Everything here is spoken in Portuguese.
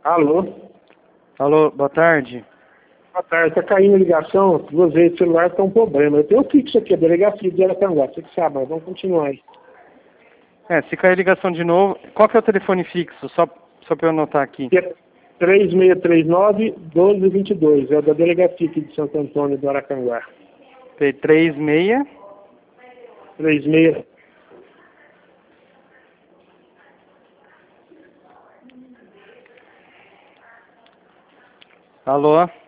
Alô? Alô, boa tarde. Boa tarde, tá caindo a ligação, duas vezes o celular tá um problema. Eu tenho um fixo aqui, a delegacia de Aracanguá, você que sabe, mas vamos continuar aí. Se cair a ligação de novo, qual que é o telefone fixo? Só para eu anotar aqui. 3639-1222, é o da delegacia aqui de Santo Antônio do Aracanguá. 36. 36. Alô?